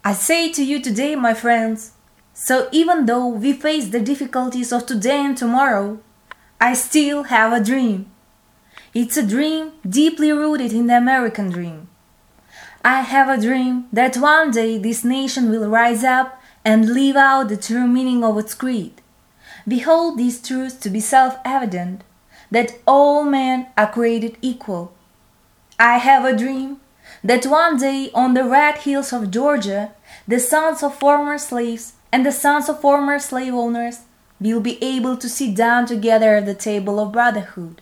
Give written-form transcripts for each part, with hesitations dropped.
I say to you today, my friends, so even though we face the difficulties of today and tomorrow, I still have a dream. It's a dream deeply rooted in the American dream. I have a dream that one day this nation will rise up and live out the true meaning of its creed. We hold these truths to be self-evident, that all men are created equal. I have a dream that one day on the red hills of Georgia, the sons of former slaves and the sons of former slave owners will be able to sit down together at the table of brotherhood.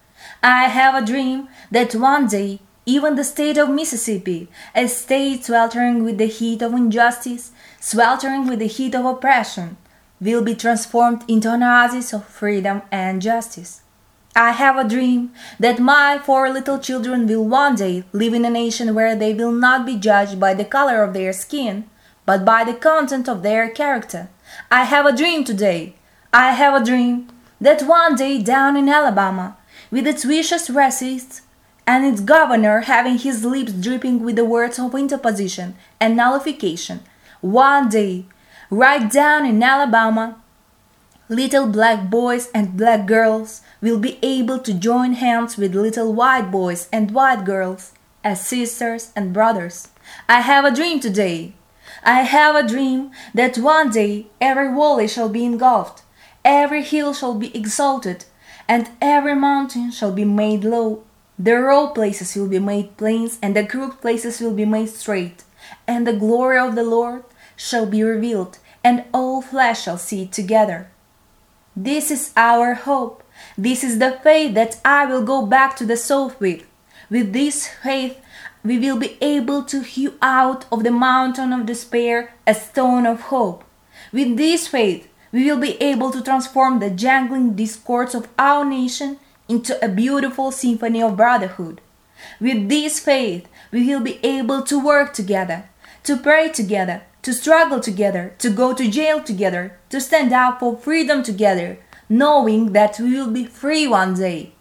I have a dream that one day even the state of Mississippi, a state sweltering with the heat of injustice, sweltering with the heat of oppression, will be transformed into an oasis of freedom and justice. I have a dream that my 4 little children will one day live in a nation where they will not be judged by the color of their skin, but by the content of their character. I have a dream today. I have a dream that one day down in Alabama, with its vicious racists and its governor having his lips dripping with the words of interposition and nullification, one day, right down in Alabama, little black boys and black girls will be able to join hands with little white boys and white girls as sisters and brothers. I have a dream today. I have a dream that one day every valley shall be engulfed, every hill shall be exalted, and every mountain shall be made low. The rough places will be made plains, and the crooked places will be made straight. And the glory of the Lord shall be revealed, and all flesh shall see it together. This is our hope. This is the faith that I will go back to the south with. With this faith, we will be able to hew out of the mountain of despair a stone of hope. With this faith, we will be able to transform the jangling discords of our nation into a beautiful symphony of brotherhood. With this faith, we will be able to work together, to pray together, to struggle together, to go to jail together, to stand up for freedom together, knowing that we will be free one day.